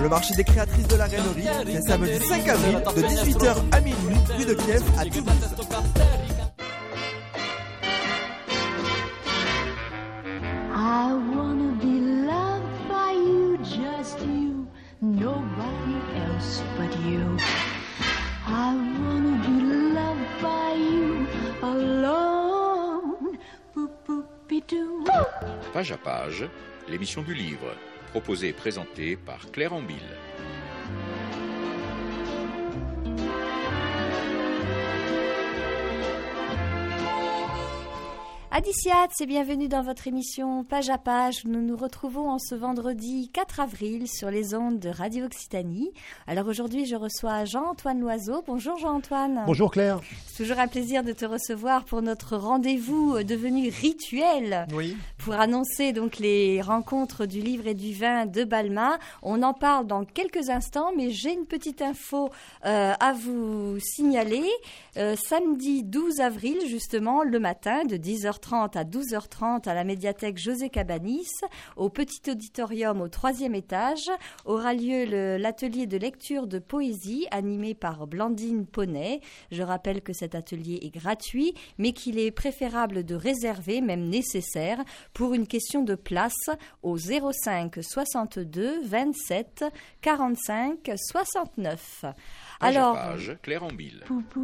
Le marché des créatrices de la Rainerie, c'est samedi 5 avril de 18h à minuit, rue de Kiev à Toulouse. I wanna be loved by you, just you, nobody else but you. I wanna be loved by you, alone. Boop-boop-be-doo. Page à page, l'émission du livre, proposée et présentée par Claire Ambille. Adiciat, et bienvenue dans votre émission Page à Page. Nous nous retrouvons en ce vendredi 4 avril sur les ondes de Radio Occitanie. Alors aujourd'hui, je reçois Jean-Antoine Loiseau. Bonjour Jean-Antoine. Bonjour Claire. C'est toujours un plaisir de te recevoir pour notre rendez-vous devenu rituel. Oui. Pour annoncer donc les rencontres du livre et du vin de Balma. On en parle dans quelques instants, mais j'ai une petite info à vous signaler. Samedi 12 avril, justement, le matin, de 10h30 à 12h30 à la médiathèque José Cabanis, au petit auditorium au 3e étage, aura lieu l'atelier de lecture de poésie animé par Blandine Poney. Je rappelle que cet atelier est gratuit, mais qu'il est préférable de réserver, même nécessaire, pour une question de place au 05 62 27 45 69. Alors, Page, Claire Ambille.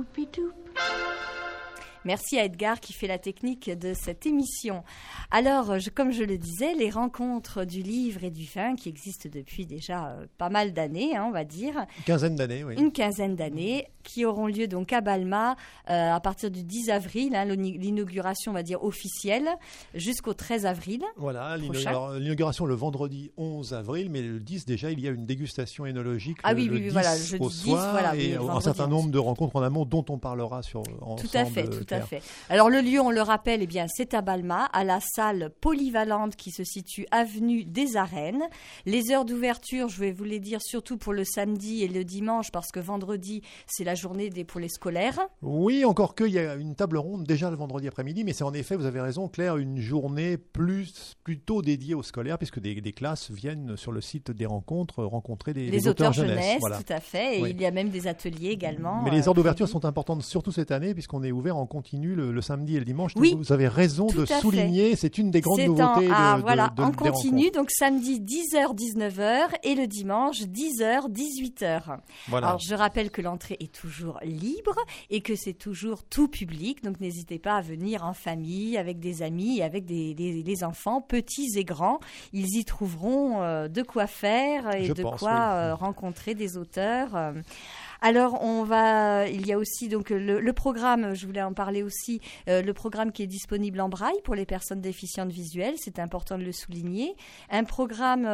Merci à Edgar qui fait la technique de cette émission. Alors, comme je le disais, les rencontres du livre et du vin qui existent depuis déjà pas mal d'années, on va dire. Une quinzaine d'années, oui. Une quinzaine d'années qui auront lieu donc à Balma à partir du 10 avril, l'inauguration, on va dire, officielle, jusqu'au 13 avril. Voilà, l'inauguration le vendredi 11 avril, mais le 10 déjà, il y a une dégustation énologique le 10 voilà, au soir, voilà, et un certain nombre de rencontres en amont dont on parlera ensemble. Tout à fait. Alors le lieu, on le rappelle, eh bien, c'est à Balma, à la salle polyvalente qui se situe avenue des Arènes. Les heures d'ouverture, je vais vous les dire surtout pour le samedi et le dimanche, parce que vendredi, c'est la journée pour les scolaires. Oui, encore qu'il y a une table ronde déjà le vendredi après-midi, mais c'est en effet, vous avez raison Claire, une journée plutôt dédiée aux scolaires, puisque des classes viennent sur le site des rencontres rencontrer des auteurs jeunesse. Voilà. Tout à fait, et oui. Il y a même des ateliers également. Mais les heures d'ouverture sont importantes, surtout cette année, puisqu'on est ouvert en continu le samedi et le dimanche. Oui, vous avez raison de souligner, c'est une des grandes nouveautés en continu, donc samedi 10h 19h et le dimanche 10h 18h. Voilà. Alors je rappelle que l'entrée est toujours libre et que c'est toujours tout public, donc n'hésitez pas à venir en famille, avec des amis, avec des enfants, petits et grands. Ils y trouveront de quoi faire et rencontrer des auteurs. Alors, il y a aussi donc le programme, je voulais en parler aussi, le programme qui est disponible en braille pour les personnes déficientes visuelles, c'est important de le souligner. Un programme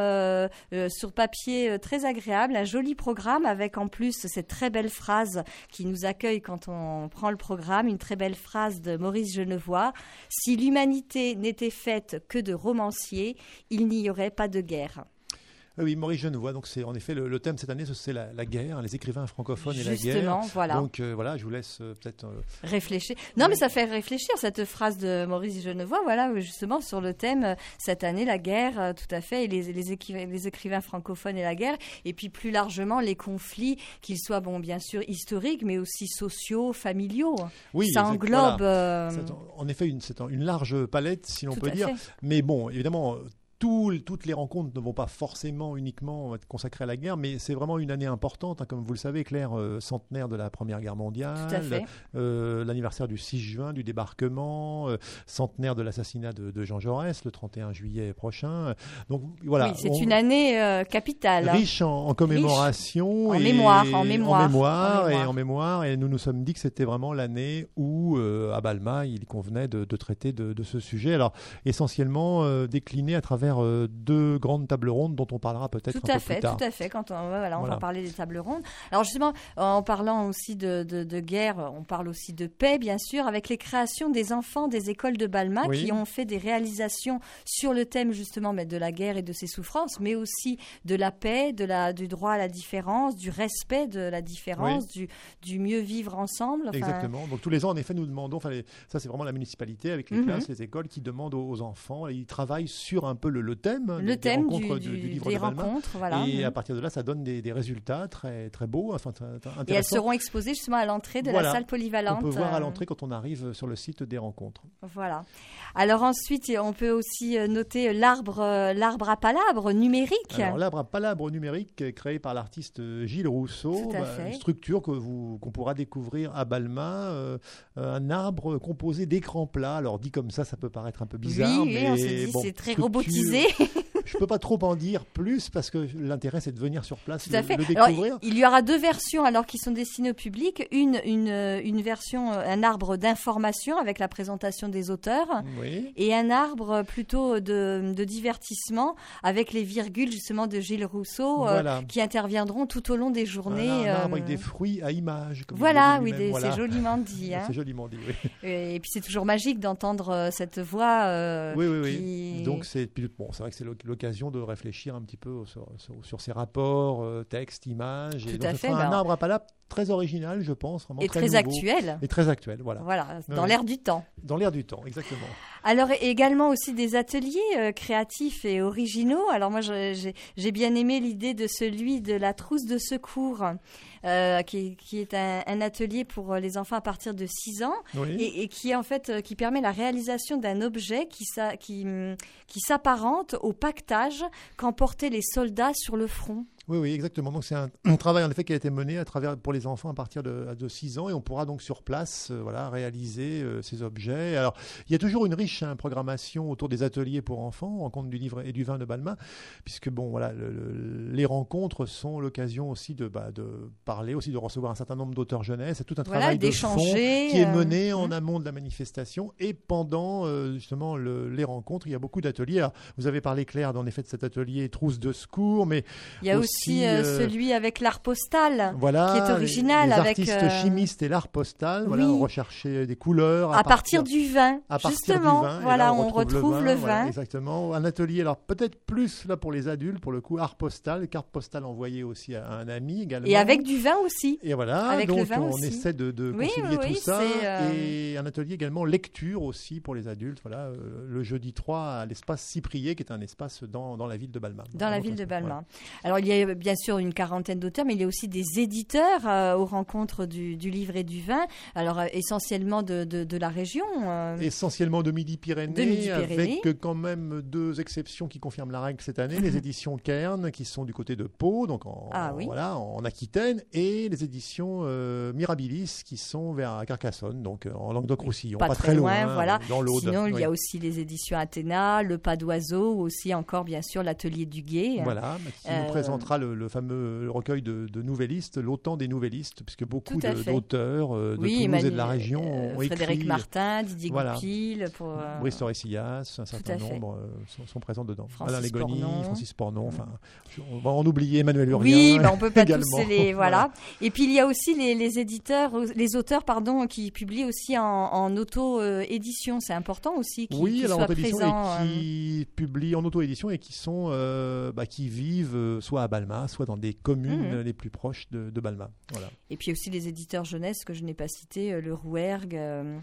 sur papier très agréable, un joli programme avec en plus cette très belle phrase qui nous accueille quand on prend le programme, une très belle phrase de Maurice Genevoix. « Si l'humanité n'était faite que de romanciers, il n'y aurait pas de guerre ». Oui, Maurice Genevoix, donc c'est en effet le thème cette année, c'est la guerre, les écrivains francophones et la guerre. Justement, voilà. Donc voilà, je vous laisse peut-être réfléchir. Non, mais ça fait réfléchir cette phrase de Maurice Genevoix, voilà, justement sur le thème cette année la guerre, tout à fait, et les écrivains francophones et la guerre, et puis plus largement les conflits, qu'ils soient bien sûr historiques, mais aussi sociaux, familiaux. Oui, ça englobe. Voilà. En effet, c'est une large palette, si l'on peut dire. Mais bon, évidemment. Toutes les rencontres ne vont pas forcément uniquement être consacrées à la guerre, mais c'est vraiment une année importante, comme vous le savez, Claire, centenaire de la Première Guerre mondiale, tout à fait. L'anniversaire du 6 juin, du débarquement, centenaire de l'assassinat de Jean Jaurès, le 31 juillet prochain. Donc voilà. Oui, c'est une année capitale. Riche en commémoration. En mémoire. Et nous nous sommes dit que c'était vraiment l'année où, à Balma, il convenait de traiter de ce sujet. Alors, essentiellement décliné à travers deux grandes tables rondes dont on parlera peut-être un peu plus tard. Tout à fait, quand on va parler des tables rondes. Alors justement, en parlant aussi de guerre, on parle aussi de paix, bien sûr, avec les créations des enfants des écoles de Balma qui ont fait des réalisations sur le thème justement de la guerre et de ses souffrances, mais aussi de la paix, du droit à la différence, du respect de la différence, du mieux vivre ensemble. Exactement. Donc tous les ans, en effet, nous demandons, ça c'est vraiment la municipalité avec les classes, les écoles qui demandent aux enfants, ils travaillent sur un peu le thème, des rencontres du livre de Balma. Voilà. Et à partir de là, ça donne des résultats très, très beaux, intéressants. Et elles seront exposées justement à l'entrée de la salle polyvalente. On peut voir à l'entrée quand on arrive sur le site des rencontres. Voilà. Alors ensuite, on peut aussi noter l'arbre à palabres numérique. Alors l'arbre à palabres numérique créé par l'artiste Gilles Rousseau, une structure qu'on pourra découvrir à Balma, un arbre composé d'écrans plats. Alors dit comme ça peut paraître un peu bizarre, mais on se dit c'est très robotisé. Je ne peux pas trop en dire plus parce que l'intérêt c'est de venir sur place le découvrir. Alors, il y aura 2 versions qui sont destinées au public. Une version, un arbre d'information avec la présentation des auteurs, et un arbre plutôt de divertissement avec les virgules justement de Gilles Rousseau qui interviendront tout au long des journées. Un arbre avec des fruits à images. Comme c'est joliment dit. C'est joliment dit, oui. Et puis c'est toujours magique d'entendre cette voix. Oui. Donc c'est vrai que c'est l'occasion de réfléchir un petit peu sur ces rapports texte, image. Tout à fait. Un arbre à palabres très original, je pense, vraiment très nouveau. Actuel. Et très actuel, voilà. Dans l'air du temps. Dans l'air du temps, exactement. Alors également aussi des ateliers créatifs et originaux. Alors moi j'ai bien aimé l'idée de celui de la trousse de secours. Qui est un atelier pour les enfants à partir de 6 ans et qui en fait qui permet la réalisation d'un objet qui s'apparente au pactage qu'emportaient les soldats sur le front. Oui, exactement. Donc c'est un travail en effet qui a été mené pour les enfants à partir de 6 ans et on pourra donc sur place réaliser ces objets. Alors il y a toujours une riche programmation autour des ateliers pour enfants, rencontres du livre et du vin de Balma, puisque les rencontres sont l'occasion aussi de parler, aussi de recevoir un certain nombre d'auteurs jeunesse. C'est tout un travail de fond qui est mené en amont de la manifestation et pendant justement les rencontres. Il y a beaucoup d'ateliers. Alors, vous avez parlé, Claire, en effet de cet atelier trousse de secours, mais il y a aussi celui avec l'art postal, qui est original. Les artistes chimistes et l'art postal, on recherchait des couleurs. À partir du vin, justement. On retrouve le vin. Exactement. Un atelier, alors peut-être plus là pour les adultes, pour le coup, art postal, carte postale envoyée aussi à un ami également. Et avec du vin aussi. Et voilà, avec donc le vin on aussi. Essaie de concilier tout ça. Et un atelier également lecture aussi pour les adultes. Voilà, le jeudi 3 à l'espace Cyprier, qui est un espace dans la ville de Balma. Dans la ville de Balma. Alors il y a bien sûr une quarantaine d'auteurs, mais il y a aussi des éditeurs aux rencontres du livre et du vin. Alors essentiellement de la région. Essentiellement de Midi-Pyrénées, avec quand même 2 exceptions qui confirment la règle cette année. Les éditions Kern, qui sont du côté de Pau, donc en Aquitaine, et les éditions Mirabilis, qui sont vers Carcassonne, donc en Languedoc-Roussillon, pas très loin, dans l'Aude. Sinon, il y a aussi les éditions Athéna, Le Pas d'Oiseau, aussi encore bien sûr l'Atelier du Guet. Voilà, qui nous présentera le fameux recueil de nouvellistes, l'autant des nouvellistes, puisque beaucoup d'auteurs de Toulouse et de la région ont écrit. Frédéric Martin, Didier Goupil, Brice Torresillas, un certain nombre sont présents dedans. Alain Légony, Francis Pornon, on va en oublier, Emmanuel Urien. Oui, on peut pas tous voilà. Et puis il y a aussi les auteurs qui publient aussi en auto-édition. C'est important aussi qu'ils soient présents. Et qui publient en auto-édition et qui vivent soit à Balma, soit dans des communes les plus proches de Balma. Voilà. Et puis aussi les éditeurs jeunesse que je n'ai pas cités, le Rouergue,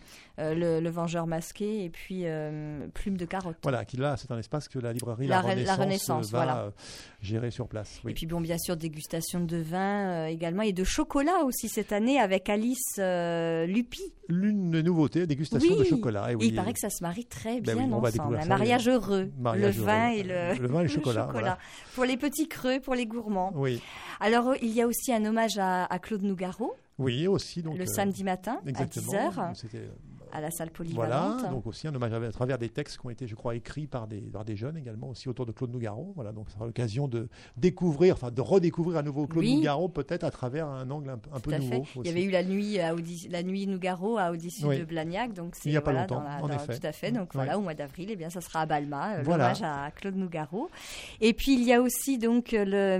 le Vengeur masqué et puis Plume de carotte. Voilà, là c'est un espace que la librairie La Renaissance va gérer sur place. Oui. Et puis bien sûr dégustation de vin également et de chocolat aussi cette année avec Alice Lupi. L'une des nouveautés, dégustation de chocolat. Et il paraît que ça se marie très bien ensemble. Un mariage heureux. Le vin et le chocolat. Voilà. Pour les petits creux, pour les gourmands. Oui. Alors il y a aussi un hommage à Claude Nougaro. Oui, aussi. Donc, le samedi matin à 10h. C'était à la salle polyvalente. Voilà, donc aussi un hommage à travers des textes qui ont été, je crois, écrits par des jeunes également, aussi autour de Claude Nougaro. Voilà, donc ça sera l'occasion de redécouvrir à nouveau Claude Nougaro, peut-être à travers un angle un peu nouveau. Il y avait eu la nuit Nougaro à Audition de Blagnac, donc c'est il n'y a pas longtemps, en effet. Tout à fait. Donc voilà, au mois d'avril, ça sera à Balma, l'hommage à Claude Nougaro. Et puis il y a aussi donc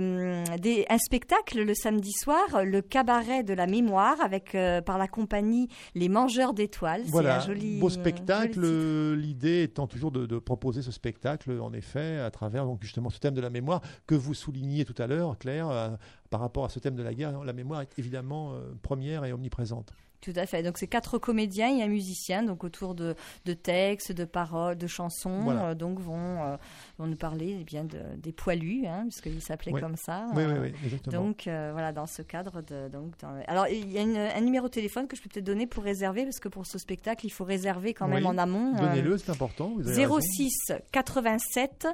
un spectacle le samedi soir, le cabaret de la mémoire avec par la compagnie Les Mangeurs d'étoiles. Voilà, c'est un beau spectacle. L'idée étant toujours de proposer ce spectacle, en effet, à travers donc justement ce thème de la mémoire que vous souligniez tout à l'heure, Claire, par rapport à ce thème de la guerre. La mémoire est évidemment première et omniprésente. Tout à fait. Donc, c'est 4 comédiens et un musicien, donc autour de textes, de paroles, de chansons, Voilà. donc vont nous parler bien des poilus, puisqu'ils s'appelaient comme ça. Oui, exactement. Donc, voilà, dans ce cadre. Alors, il y a un numéro de téléphone que je peux peut-être donner pour réserver, parce que pour ce spectacle, il faut réserver quand même en amont. Donnez-le, c'est important. Vous avez 06 87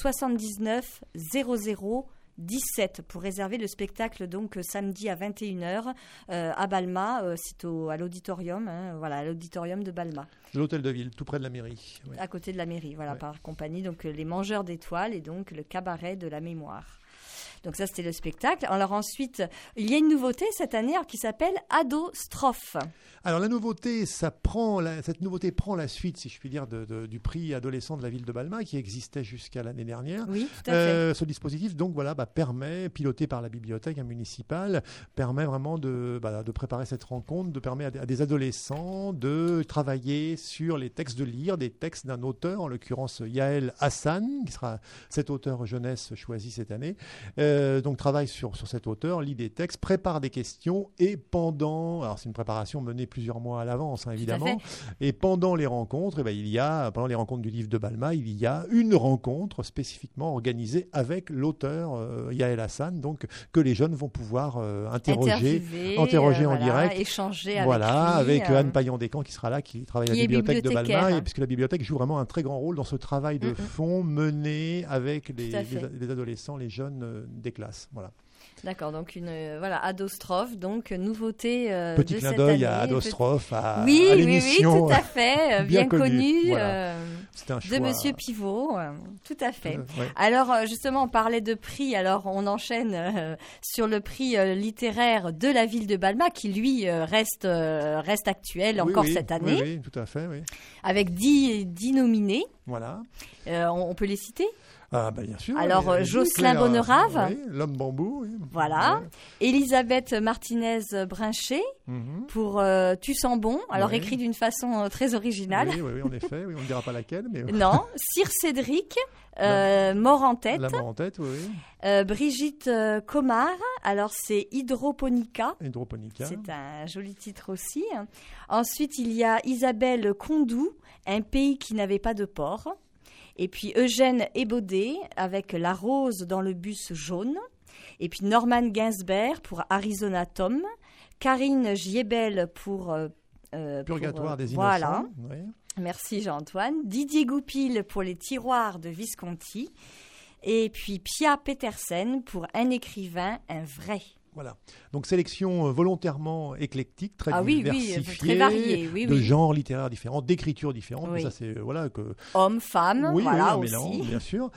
79 00 17 pour réserver le spectacle donc samedi à 21h à Balma, c'est à l'auditorium, à l'auditorium de Balma. De l'hôtel de ville, tout près de la mairie. Ouais. À côté de la mairie, par compagnie, donc les Mangeurs d'étoiles et donc le cabaret de la mémoire. Donc ça, c'était le spectacle. Alors ensuite, il y a une nouveauté cette année qui s'appelle Ado Strophe. Alors la nouveauté, cette nouveauté prend la suite, si je puis dire, du prix adolescent de la ville de Balma qui existait jusqu'à l'année dernière. Oui, tout à fait. Ce dispositif, donc permet, piloté par la bibliothèque municipale, permet vraiment de préparer cette rencontre, permet à des adolescents de travailler sur les textes de lire, des textes d'un auteur, en l'occurrence Yael Hassan, qui sera cet auteur jeunesse choisi cette année. Donc travaille sur cet auteur, lit des textes, prépare des questions et alors c'est une préparation menée plusieurs mois à l'avance, évidemment. Et pendant les rencontres, pendant les rencontres du livre de Balma, il y a une rencontre spécifiquement organisée avec l'auteur Yael Hassan, donc que les jeunes vont pouvoir interroger en direct, échanger avec Anne Payan-Descamps qui sera là, qui travaille à la bibliothèque de Balma, et puisque la bibliothèque joue vraiment un très grand rôle dans ce travail de fond mené avec les adolescents, les jeunes des classes. Voilà. D'accord, donc Adostrophe, donc nouveauté petit de clin cette d'œil année. à Adostrophe, à Oui, l'émission. tout à fait, bien connu de Monsieur Pivot, tout à fait. Alors justement, on parlait de prix, alors on enchaîne sur le prix littéraire de la ville de Balma, qui lui reste actuel encore cette année. Oui, tout à fait, oui. Avec 10 nominés. Voilà. On peut les citer ? Bien sûr. Alors, Jocelyn Bonnerave. L'homme bambou. Oui. Voilà. Ouais. Elisabeth Martinez-Brinchet pour Tu sens bon. Alors, écrit d'une façon très originale. Oui, en effet. Oui, on ne dira pas laquelle. Mais... Non. Sir Cédric, Mort en tête. La mort en tête, oui. Brigitte Comard. Alors, c'est Hydroponica. C'est un joli titre aussi. Ensuite, il y a Isabelle Condou, Un pays qui n'avait pas de port. Et puis Eugène Ebaudet avec La rose dans le bus jaune. Et puis Norman Gainsberg pour Arizona Tom. Karine Giebel pour... Purgatoire des innocents. Voilà. Oui. Merci Jean-Antoine. Didier Goupil pour Les tiroirs de Visconti. Et puis Pia Petersen pour Un écrivain, un vrai. Voilà. Donc sélection volontairement éclectique, très diversifiée, très variée, de genres littéraires différents, d'écritures différentes. Mais ça c'est hommes, femmes, un aussi. Mélange, bien sûr.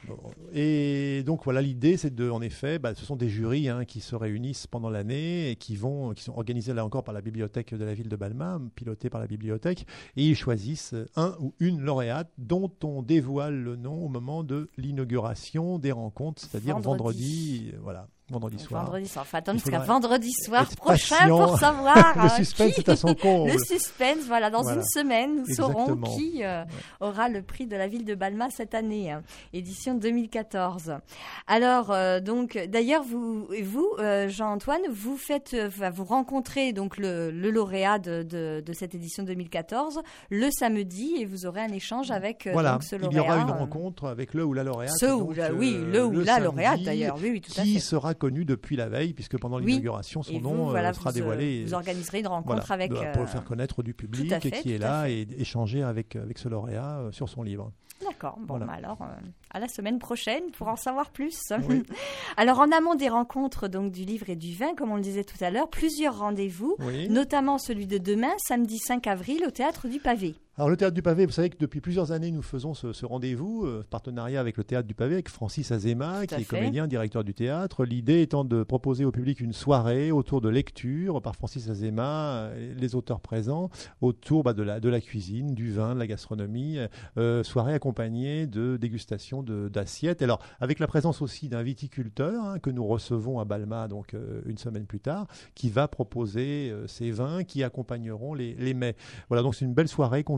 Et donc l'idée c'est en effet, ce sont des jurys qui se réunissent pendant l'année et qui sont organisés là encore par la bibliothèque de la ville de Balma, pilotés par la bibliothèque, et ils choisissent un ou une lauréate dont on dévoile le nom au moment de l'inauguration des rencontres, c'est-à-dire vendredi soir. Vendredi soir. Il faut attendre jusqu'à vendredi soir prochain pour savoir. Le suspense est à son comble. Le suspense, dans une semaine, nous saurons qui aura le prix de la ville de Balma cette année, édition 2014. Alors, d'ailleurs, vous Jean-Antoine, vous rencontrez donc le lauréat de cette édition 2014 le samedi et vous aurez un échange avec ce lauréat. Il y aura une rencontre avec le ou la lauréate. Le ou la lauréate d'ailleurs, oui, tout à fait. Qui sera connu depuis la veille, puisque pendant l'inauguration, son nom sera dévoilé. Vous organiserez une rencontre avec... pour le faire connaître du public qui est là et échanger avec ce lauréat sur son livre. D'accord. Alors, à la semaine prochaine pour en savoir plus. Oui. Alors, en amont des rencontres donc, du livre et du vin, comme on le disait tout à l'heure, plusieurs rendez-vous, notamment celui de demain, samedi 5 avril, au Théâtre du Pavé. Alors, le Théâtre du Pavé, vous savez que depuis plusieurs années, nous faisons ce rendez-vous, partenariat avec le Théâtre du Pavé, avec Francis Azéma, qui est comédien, directeur du théâtre. L'idée étant de proposer au public une soirée autour de lecture par Francis Azéma, les auteurs présents, autour de la cuisine, du vin, de la gastronomie, soirée accompagnée de dégustation d'assiettes. Alors, avec la présence aussi d'un viticulteur que nous recevons à Balma donc une semaine plus tard, qui va proposer ces vins qui accompagneront les mets. Voilà, donc c'est une belle soirée conviviale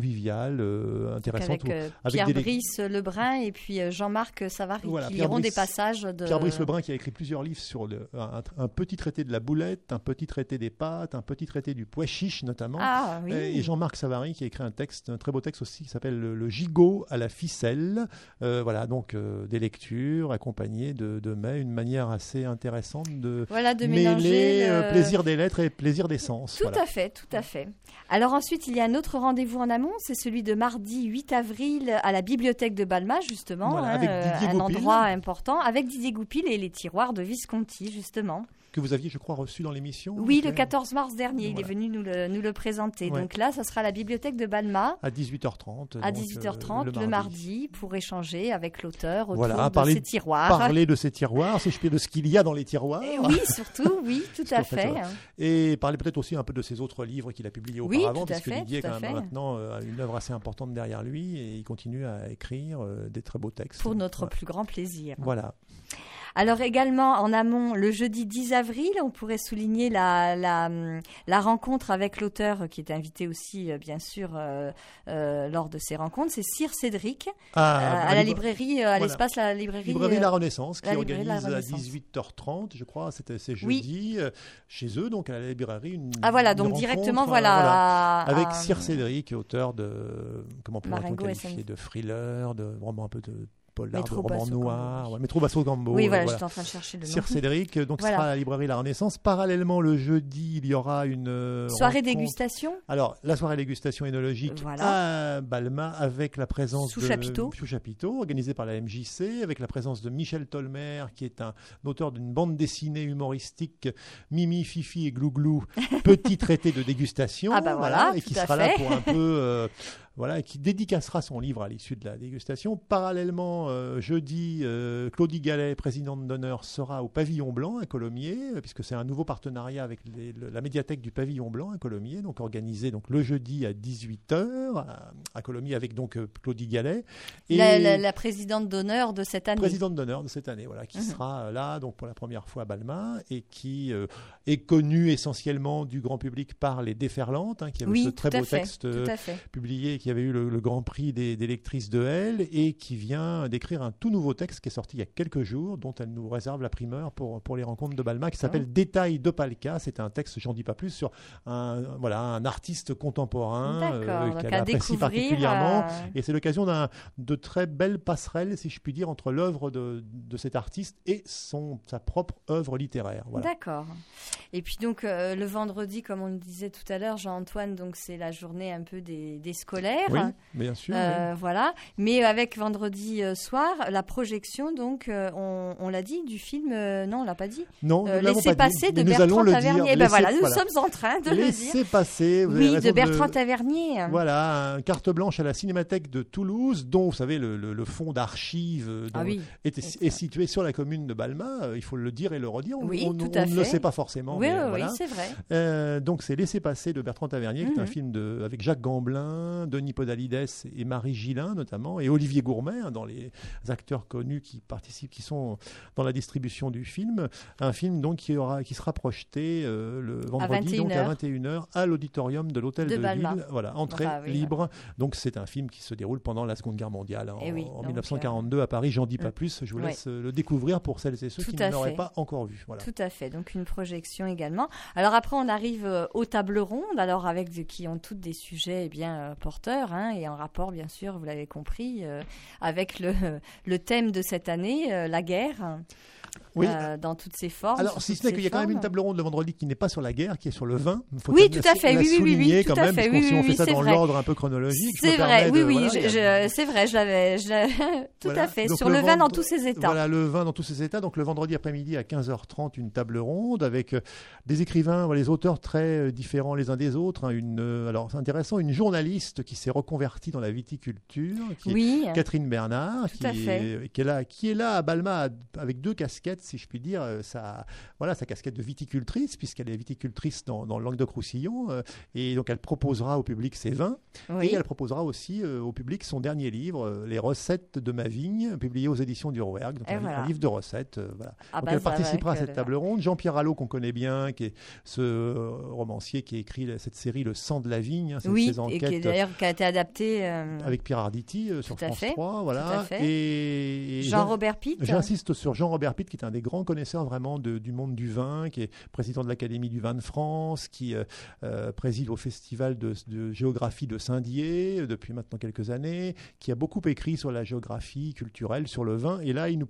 conviviale, intéressante. Avec Pierre-Brice Lebrun et puis Jean-Marc Savary, qui liront des passages de... Pierre-Brice Lebrun qui a écrit plusieurs livres sur un petit traité de la boulette, un petit traité des pâtes, un petit traité du pois chiche notamment. Ah, oui. Et Jean-Marc Savary qui a écrit un très beau texte aussi qui s'appelle Le gigot à la ficelle. Voilà, donc des lectures accompagnées de mets, une manière assez intéressante de mêler plaisir des lettres et plaisir des sens. Tout à fait. Alors ensuite, il y a un autre rendez-vous en amont, c'est celui de mardi 8 avril à la bibliothèque de Balma, justement, avec Didier un Goupil. endroit important, avec Didier Goupil et les tiroirs de Visconti, justement. Que vous aviez, je crois, reçu dans l'émission. Oui, le 14 mars dernier, il est venu nous le présenter. Ouais. Donc là, ça sera à la bibliothèque de Balma. À 18h30. À 18h30 le mardi, pour échanger avec l'auteur autour de ses tiroirs. Parler de ses tiroirs, si je puis, de ce qu'il y a dans les tiroirs. Oui, surtout, oui, tout à fait. Et parler peut-être aussi un peu de ses autres livres qu'il a publiés auparavant, parce que Didier, quand même, maintenant, a une œuvre assez importante derrière lui et il continue à écrire des très beaux textes. Pour notre plus grand plaisir. Voilà. Alors également en amont, le jeudi 10 avril, on pourrait souligner la rencontre avec l'auteur qui est invité aussi bien sûr lors de ces rencontres, c'est Sir Cédric à la librairie, à l'espace la librairie La Renaissance qui organise à 18h30, je crois, c'est jeudi chez eux, donc à la librairie. Donc directement avec Sir Cédric, auteur de comment pourrait-on qualifier, de thriller, de vraiment un peu de polar, de roman noir, Métro Basso Gambo. Oui, voilà, j'étais en train de chercher le nom. Sir Cédric, donc sera à la librairie La Renaissance. Parallèlement, le jeudi, il y aura une soirée dégustation. Alors, la soirée dégustation énologique à Balma, avec la présence Sous Chapiteau, organisée par la MJC, avec la présence de Michel Tolmer, qui est un auteur d'une bande dessinée humoristique, Mimi, Fifi et Glouglou, petit traité de dégustation, et qui sera là pour un peu... et qui dédicacera son livre à l'issue de la dégustation. Parallèlement, jeudi, Claudie Gallet, présidente d'honneur, sera au Pavillon Blanc à Colomiers, puisque c'est un nouveau partenariat avec la médiathèque du Pavillon Blanc à Colomiers, donc organisé le jeudi à 18h à Colomiers avec donc Claudie Gallet. Et la présidente d'honneur de cette année. Présidente d'honneur de cette année, qui sera là donc pour la première fois à Balma et qui est connue essentiellement du grand public par Les Déferlantes, qui avait ce très beau texte publié qui avait eu le Grand Prix des lectrices de Elle et qui vient d'écrire un tout nouveau texte qui est sorti il y a quelques jours, dont elle nous réserve la primeur pour les rencontres de Balma, qui s'appelle Détails d'Opalka. C'est un texte, j'en dis pas plus, sur un artiste contemporain qu'elle apprécie particulièrement. Et c'est l'occasion de très belles passerelles, si je puis dire, entre l'œuvre de cet artiste et sa propre œuvre littéraire. Voilà. D'accord. Et puis donc le vendredi, comme on le disait tout à l'heure, Jean-Antoine, donc c'est la journée un peu des scolaires. Oui, bien sûr. Voilà. Mais avec vendredi soir, la projection, donc, on l'a dit, du film, non, on l'a pas dit. Non, Laissez passer de Bertrand Tavernier. Nous sommes en train de le dire. Laissez passer. De Bertrand Tavernier. Voilà, un carte blanche à la Cinémathèque de Toulouse, dont, vous savez, le fonds d'archives est situé sur la commune de Balma. Il faut le dire et le redire. On ne le sait pas forcément. Oui, c'est vrai. Donc, c'est Laissez passer de Bertrand Tavernier, qui est un film avec Jacques Gamblin, Denis Podalides et Marie Gillin notamment, et Olivier Gourmet, dans les acteurs connus qui participent, qui sont dans la distribution du film. Un film donc qui sera projeté le vendredi à 21h à l'auditorium de l'Hôtel de Ville. Voilà, entrée libre. Donc c'est un film qui se déroule pendant la Seconde Guerre mondiale en 1942 à Paris. J'en dis pas plus, je vous laisse le découvrir pour celles et ceux qui ne l'auraient pas encore vu. Voilà. Tout à fait, donc une projection également. Alors après on arrive aux tables rondes, alors qui ont toutes des sujets bien porteurs, et en rapport bien sûr, vous l'avez compris, avec le thème de cette année, la guerre. Oui. Dans toutes ses formes. Alors, si ce n'est qu'il y a quand même une table ronde le vendredi qui n'est pas sur la guerre, qui est sur le vin. Tout à fait. Oui, quand même, parce que si on fait ça dans l'ordre un peu chronologique. C'est vrai, c'est vrai, je l'avais. Tout à fait, sur le vin dans tous ses états. Voilà, le vin dans tous ses états. Donc, le vendredi après-midi à 15h30, une table ronde avec des écrivains, les auteurs très différents les uns des autres. Alors, c'est intéressant, une journaliste qui s'est reconvertie dans la viticulture, qui est Catherine Bernard, qui est là à Balma avec deux casquettes. casquette, si je puis dire, sa casquette de viticultrice, puisqu'elle est viticultrice dans le Languedoc-Roussillon, et donc elle proposera au public ses vins, et elle proposera aussi au public son dernier livre, Les recettes de ma vigne, publié aux éditions du Rouergue, donc un livre de recettes. Voilà. Donc elle participera à cette table ronde. Jean-Pierre Allot, qu'on connaît bien, qui est ce romancier qui a écrit cette série Le sang de la vigne, ces enquêtes, et qui a été adapté avec Pierre Arditi sur France 3, voilà. Et Jean-Robert Pitt. J'insiste sur Jean-Robert Pitt, qui est un des grands connaisseurs vraiment du monde du vin, qui est président de l'Académie du vin de France, qui préside au Festival de géographie de Saint-Dié depuis maintenant quelques années, qui a beaucoup écrit sur la géographie culturelle, sur le vin. Et là, il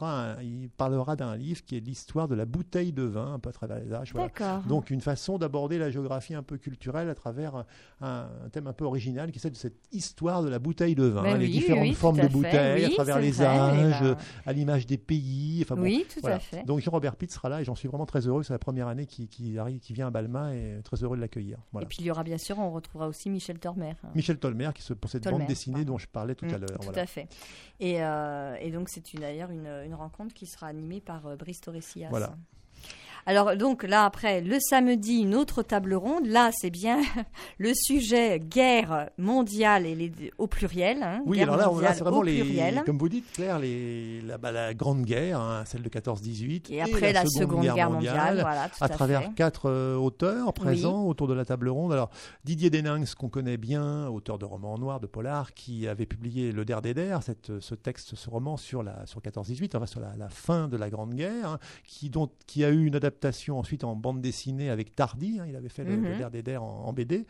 parlera d'un livre qui est l'histoire de la bouteille de vin, un peu à travers les âges. Voilà. Donc, une façon d'aborder la géographie un peu culturelle à travers un thème un peu original qui est celle de cette histoire de la bouteille de vin, les différentes formes de bouteilles, à travers les âges, à l'image des pays. Enfin, à fait. Donc, Jean-Robert Pitt sera là et j'en suis vraiment très heureux. C'est la première année qui vient à Balma et très heureux de l'accueillir. Voilà. Et puis, il y aura bien sûr, on retrouvera aussi Michel Tolmer. Michel Tolmer, pour cette bande dessinée dont je parlais tout à l'heure. Tout à fait. Et donc, c'est d'ailleurs une rencontre qui sera animée par Brice Torresillas. Voilà. Alors donc là après le samedi une autre table ronde, là c'est bien le sujet guerre mondiale au pluriel. Oui, alors là c'est vraiment comme vous dites Claire, la grande guerre, celle de 14-18 et après la seconde guerre mondiale, voilà, tout à travers 4 auteurs présents autour de la table ronde. Alors Didier Deninx, qu'on connaît bien, auteur de romans noirs, de polar, qui avait publié Le Der des Der, ce roman sur 14-18, enfin sur la fin de la grande guerre, qui a eu une adaptation ensuite en bande dessinée avec Tardy, il avait fait le Der des Der en BD,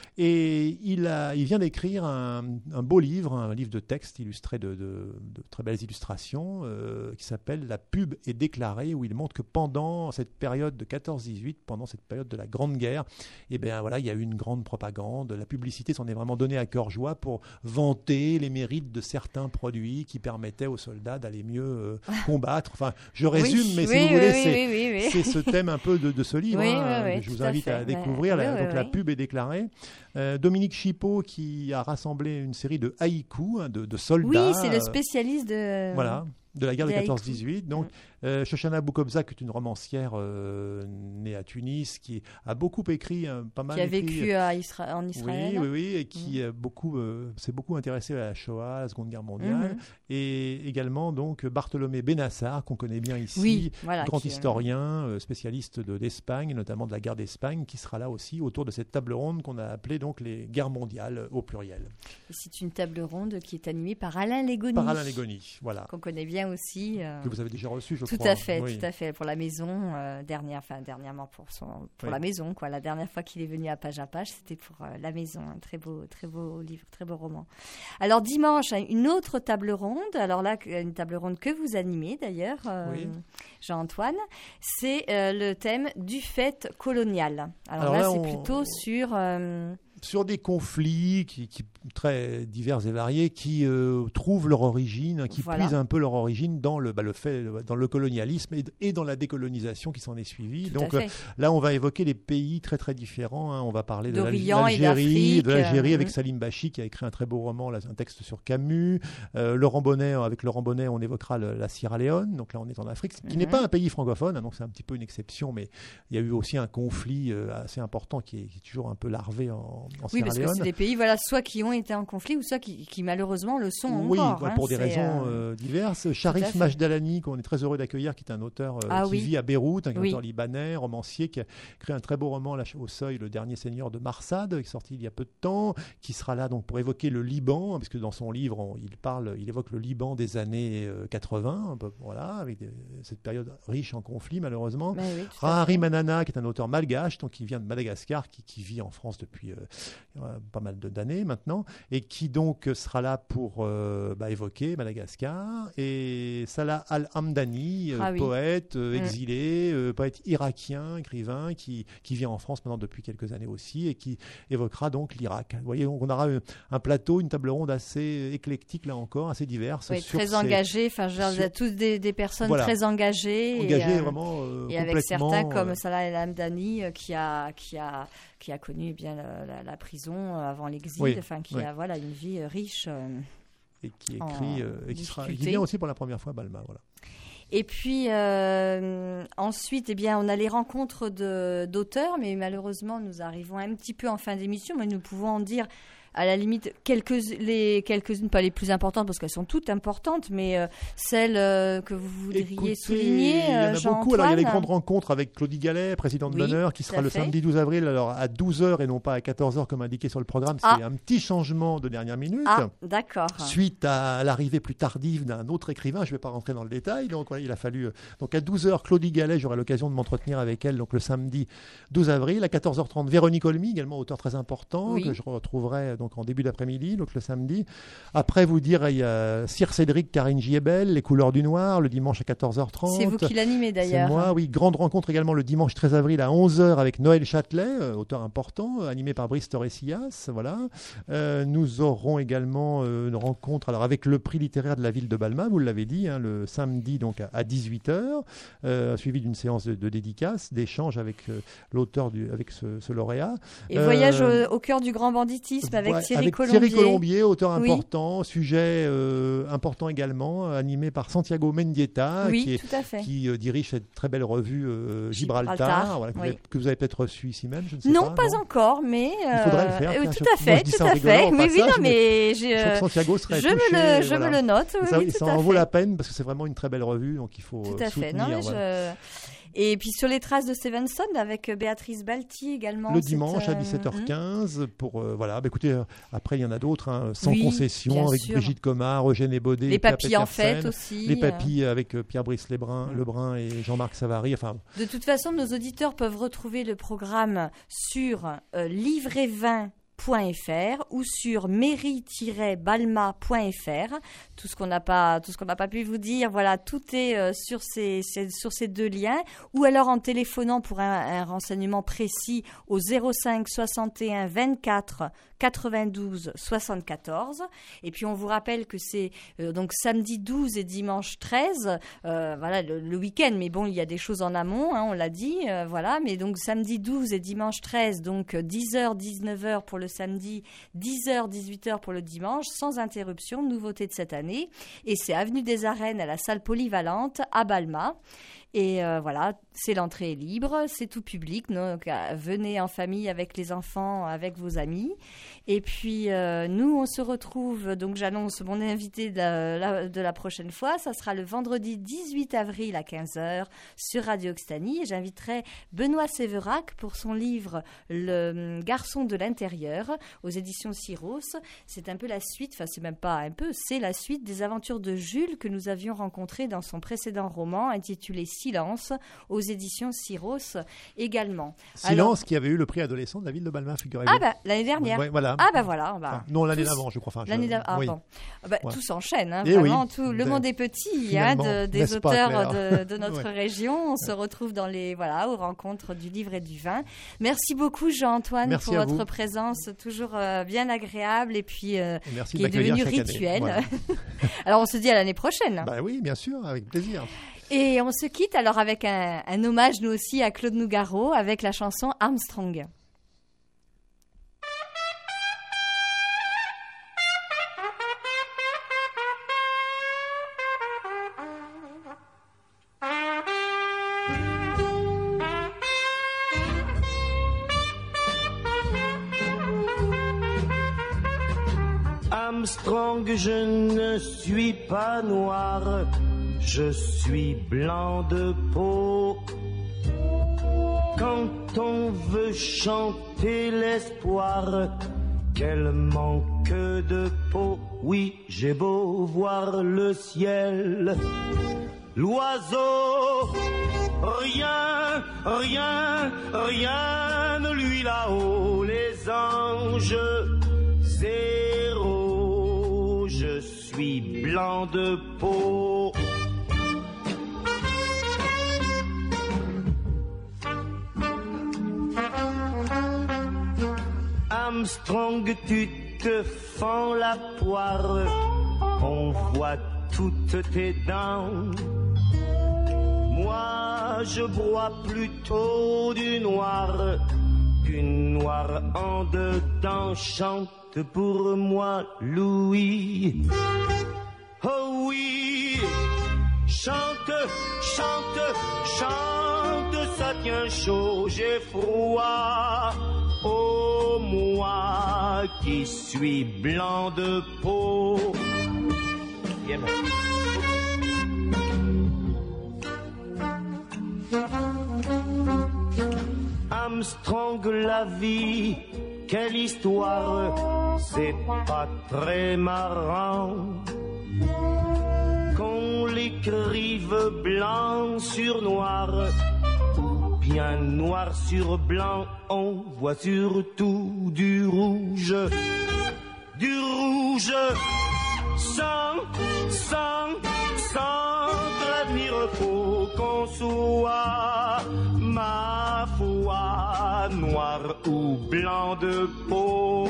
et il vient d'écrire un beau livre, un livre de texte illustré de très belles illustrations, qui s'appelle La pub est déclarée, où il montre que pendant cette période de 14-18, pendant cette période de la Grande Guerre, il y a eu une grande propagande, la publicité s'en est vraiment donnée à cœur joie pour vanter les mérites de certains produits qui permettaient aux soldats d'aller mieux combattre. Enfin, je résume, mais si vous voulez, c'est ce thème un peu de ce livre que je vous invite à découvrir. La pub est déclarée. Dominique Chipeau, qui a rassemblé une série de haïkus, de soldats. Oui, c'est le spécialiste de la guerre de 14-18. Donc, Shoshana Boukobza, qui est une romancière née à Tunis, qui a beaucoup écrit, pas mal. Qui a vécu en Israël. Oui, et qui s'est beaucoup intéressée à la Shoah, à la Seconde Guerre mondiale. Et également, donc, Bartholomé Benassar, qu'on connaît bien ici, grand historien, spécialiste d'Espagne, notamment de la guerre d'Espagne, qui sera là aussi autour de cette table ronde qu'on a appelée donc les guerres mondiales au pluriel. Et c'est une table ronde qui est animée par Alain Légony. Voilà. Qu'on connaît bien aussi. Que vous avez déjà reçu, je crois. Tout à fait, pour la maison, dernièrement pour la maison, quoi. La dernière fois qu'il est venu à Page à Page, c'était pour la maison. Un très beau livre, très beau roman. Alors dimanche, une autre table ronde. Alors là, une table ronde que vous animez d'ailleurs, Jean-Antoine. C'est le thème du fait colonial. Alors là, c'est plutôt sur des conflits qui très divers et variés, qui trouvent leur origine, qui puisent un peu leur origine dans dans le colonialisme et dans la décolonisation qui s'en est suivie. Donc là, on va évoquer des pays très très différents. On va parler de l'Algérie avec Salim Bachi, qui a écrit un très beau roman, un texte sur Camus. Avec Laurent Bonnet, on évoquera la Sierra Leone. Donc là, on est en Afrique, qui n'est pas un pays francophone, donc c'est un petit peu une exception, mais il y a eu aussi un conflit assez important qui est toujours un peu larvé en Sierra parce Leone. Que c'est des pays soit qui ont été en conflit ou soit qui malheureusement le sont encore. Pour des raisons diverses. Sharif Majdalani, qu'on est très heureux d'accueillir, qui est un auteur qui vit à Beyrouth, un auteur libanais, romancier, qui a créé un très beau roman au Seuil, Le Dernier Seigneur de Marsad, qui est sorti il y a peu de temps, qui sera là donc pour évoquer le Liban, parce que dans son livre, il évoque le Liban des années 80, avec cette période riche en conflits, malheureusement. Rahari Manana, qui est un auteur malgache, donc qui vient de Madagascar, qui vit en France depuis pas mal d'années maintenant, et qui donc sera là pour évoquer Madagascar, et Salah Al-Hamdani, poète exilé, poète irakien, écrivain, qui vit en France maintenant depuis quelques années aussi, et qui évoquera donc l'Irak. Vous voyez, donc on aura un plateau, une table ronde assez éclectique, là encore, assez diverse. Très engagée, vous êtes tous des personnes très engagées. Vraiment et avec certains comme Salah Al-Hamdani qui a connu bien la prison avant l'exil, qui a une vie riche. Et qui écrit, qui vient aussi pour la première fois à Balma. Voilà. Et puis ensuite, eh bien, on a les rencontres d'auteurs, mais malheureusement, nous arrivons un petit peu en fin d'émission, mais nous pouvons en dire à la limite quelques-unes, pas les plus importantes parce qu'elles sont toutes importantes, mais celles que vous voudriez souligner. Il y en a beaucoup. Alors il y a les grandes rencontres avec Claudie Gallet, présidente d'honneur, qui sera le samedi 12 avril, alors à 12h et non pas à 14h comme indiqué sur le programme. C'est un petit changement de dernière minute. Ah, d'accord. Suite à l'arrivée plus tardive d'un autre écrivain, je ne vais pas rentrer dans le détail. Donc voilà, il a fallu. Donc à 12h, Claudie Gallet, j'aurai l'occasion de m'entretenir avec elle. Donc le samedi 12 avril à 14h30, Véronique Olmy, également auteur très important que je retrouverai donc en début d'après-midi, donc le samedi. Après, vous dire, il y a Sir Cédric, Karine Giebel, Les couleurs du noir, le dimanche à 14h30. C'est vous qui l'animez d'ailleurs. C'est moi, oui. Grande rencontre également le dimanche 13 avril à 11h avec Noël Châtelet, auteur important, animé par Brice Torresillas. Voilà. Nous aurons également une rencontre alors, avec le prix littéraire de la ville de Balma, vous l'avez dit, le samedi donc à 18h, suivi d'une séance de dédicace, d'échange avec l'auteur, avec ce lauréat. Et voyage au cœur du grand banditisme avec Thierry Colombier, auteur important, sujet important également, animé par Santiago Mendieta, qui dirige cette très belle revue Gibraltar, voilà, que vous avez peut-être reçue ici même, je ne sais pas. Non, pas encore, mais il faudrait le faire. Tout à fait, tout à fait. Oui, non, mais je trouve que Santiago serait je me le note. Ça en vaut la peine parce que c'est vraiment une très belle revue, donc il faut soutenir. Et puis sur les traces de Stevenson avec Béatrice Balti également. Le dimanche à 17h15 pour écoutez, après il y en a d'autres sans concession avec Brigitte Comard, Eugène Baudet, les papilles en fête aussi. Les papilles avec Pierre-Brice Lebrun et Jean-Marc Savary. Enfin. De toute façon, nos auditeurs peuvent retrouver le programme sur livret20.fr ou sur mairie-balma.fr. Tout ce qu'on n'a pas pu vous dire, voilà, tout est sur ces deux liens, ou alors en téléphonant pour un renseignement précis au 05 61 24 92 74. Et puis on vous rappelle que c'est donc samedi 12 et dimanche 13, voilà le week-end, mais bon, il y a des choses en amont, on l'a dit, voilà, mais donc samedi 12 et dimanche 13, donc 10h 19h pour le samedi, 10h 18h pour le dimanche, sans interruption, nouveauté de cette année, et c'est avenue des Arènes à la salle polyvalente à Balma. Et voilà, c'est l'entrée est libre, c'est tout public, donc venez en famille avec les enfants, avec vos amis. Et puis nous, on se retrouve, donc j'annonce mon invité de la prochaine fois, ça sera le vendredi 18 avril à 15h sur Radio Occitanie. Et j'inviterai Benoît Séverac pour son livre Le garçon de l'intérieur aux éditions Syros. C'est un peu la suite, enfin c'est même pas un peu, c'est la suite des aventures de Jules que nous avions rencontrées dans son précédent roman intitulé Silence aux éditions Syros également. Silence qui avait eu le prix adolescent de la ville de Balma, figurez-vous. Ah bah l'année dernière. Ouais, voilà. Ah bah voilà. Non, l'année d'avant, je crois. L'année d'avant. Ah oui. bon. Bah, tout s'enchaîne, vraiment. Tout. Le monde est petit, des auteurs de notre région. On se retrouve aux rencontres du livre et du vin. Merci beaucoup Jean-Antoine pour votre présence, toujours bien agréable et puis qui est devenue rituelle. Alors on se dit à l'année prochaine. Bah oui, bien sûr, avec plaisir. Et on se quitte alors avec un hommage nous aussi à Claude Nougaro avec la chanson Armstrong. Armstrong, je ne suis pas noir, je suis blanc de peau. Quand on veut chanter l'espoir, quel manque de peau. Oui, j'ai beau voir le ciel, l'oiseau, rien, rien, rien ne lui là-haut. Les anges, zéro, je suis blanc de peau. Armstrong, tu te fends la poire, on voit toutes tes dents. Moi, je broie plutôt du noir en dedans. Chante pour moi, Louis. Oh oui, chante, chante, chante, ça tient chaud, j'ai froid. Oh, moi qui suis blanc de peau. Yeah, Armstrong, la vie, quelle histoire, c'est pas très marrant qu'on l'écrive blanc sur noir, ou bien noir sur blanc, on voit surtout du rouge, sans prévenir, faut qu'on soit, ma foi, noir ou blanc de peau.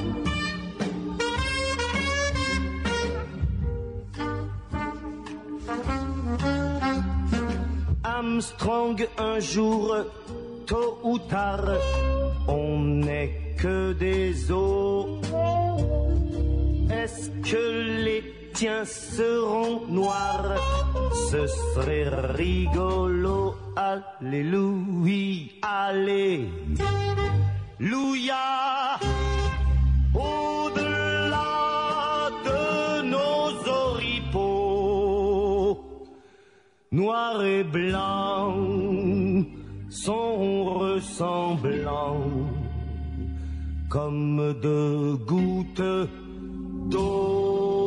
Armstrong, un jour, tôt ou tard, on n'est que des os. Est-ce que les tiens seront noirs? Ce serait rigolo. Alléluia, alléluia. Au-delà de nos oripeaux, noir et blanc sont ressemblants comme deux gouttes d'eau.